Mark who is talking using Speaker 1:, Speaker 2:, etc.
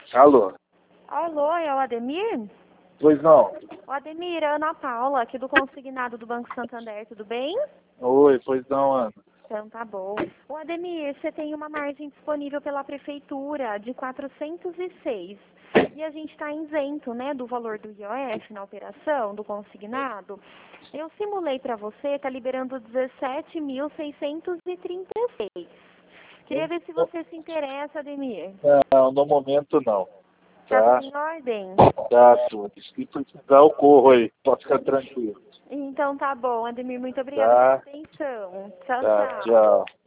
Speaker 1: Alô?
Speaker 2: Alô, é o Ademir?
Speaker 1: Pois não.
Speaker 2: O Ademir, é a Ana Paula, aqui do Consignado do Banco Santander, tudo bem?
Speaker 1: Oi, pois não, Ana.
Speaker 2: Então tá bom. O Ademir, você tem uma margem disponível pela Prefeitura de 406. E a gente está isento, né, do valor do IOF na operação, do consignado. Eu simulei para você, está liberando 17.636. Queria ver se você se interessa, Ademir.
Speaker 1: Não, no momento não.
Speaker 2: Tá
Speaker 1: Tá?
Speaker 2: tudo em ordem?
Speaker 1: Tá, tudo. Se precisar, eu corro aí. Pode ficar tranquilo.
Speaker 2: Então tá bom, Ademir, muito obrigada
Speaker 1: Tá?
Speaker 2: pela atenção. Tchau,
Speaker 1: Tá,
Speaker 2: tchau.
Speaker 1: tchau.